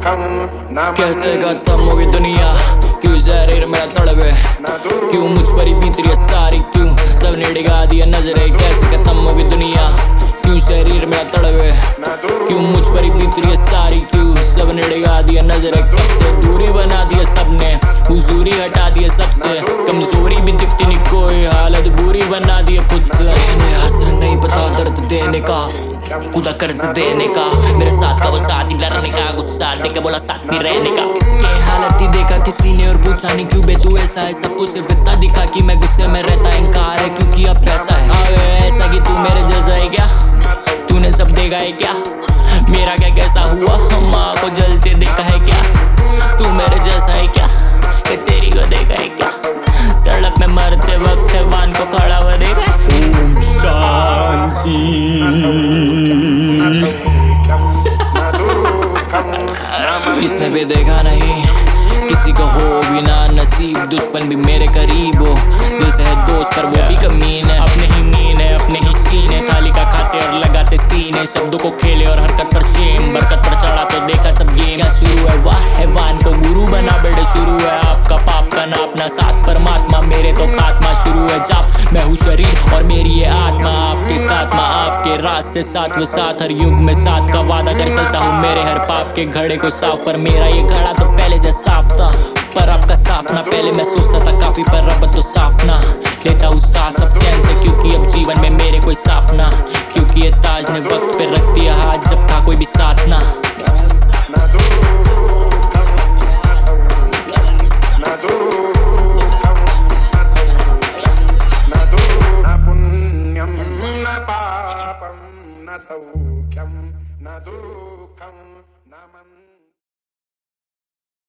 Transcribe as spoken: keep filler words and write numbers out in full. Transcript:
कैसे खत्म होगी दुनिया, क्यों जहरीर मेरा तड़पे, क्यों मुझ पर ही बीत रही है सारी, क्यों सबने डिगा दिया नजरे। कैसे खत्म होगी दुनिया, क्यों शरीर मेरा तड़पे, क्यों मुझ पर ही बीत रही है सारी, क्यों सबने डिगा दिया नजरे। कब से दूरी बना दिया सबने, हुजूरी हटा दिया सबसे, कमजोरी भी दिखती नहीं कोई, हालत बुरी बना दिया खुद से। इन्हें हंसना नहीं पता दर्द देने का, खुदा कर्ज देने का, मेरे साथ का वो साथ ही डरने का, गुस्सा देके बोला साथ ही रहने का। इसके हालत ही देखा किसी ने और पूछा नहीं क्यों बे तू ऐसा है, सबको सिर्फ इतना दिखा कि मैं गुस्से में रहता, इनकार है क्योंकि अब पैसा है। अबे ऐसा कि तू मेरे जैसा है क्या, तूने सब देखा है क्या, मेरा क्या कैसा हुआ, माँ को जलते देखा है क्या, तू मेरे जैसा है क्या, कचेरी को देखा है क्या, तड़प में मरते वक्त वान को खड़ा हुआ देखा। ओम शांति। किसने भी देखा नहीं किसी को हो भी ना नसीब, दुश्मन भी मेरे करीब हो, जैसे है दोस्त पर वो भी कमीन है, अपने ही मीन है अपने ही सीन है, थाली का खाते और लगाते सीने, शब्दों को खेले और हरकत पर शेम, बरकत पर चढ़ा तो देखा सब गेम। क्या शुरू है वाह है वान को गुरु बना बेटे, शुरू है आपका पाप का नापना, साथ परमात्मा मेरे तो खात्मा, शुरू है जाप मैं हूँ शरीर और मेरी ये आत्मा, आपके साथ माँ आपके रास्ते साथ वे साथ, हर युग में साथ का वादा कर चलता हूँ मेरे हर पाप के घड़े को साफ, पर मेरा ये घड़ा तो पहले से साफ था, पर आपका साफ ना, पहले मैं सोचता था काफी पर अब तो साफ ना, लेता हूँ सांस अब चैन से क्योंकि अब जीवन में मेरे कोई साफ ना, क्योंकि ये ताज ने वक्त पे रख दिया हाथ जब था कोई भी साथ ना। पापम न सौख्यम न दुःखम न मन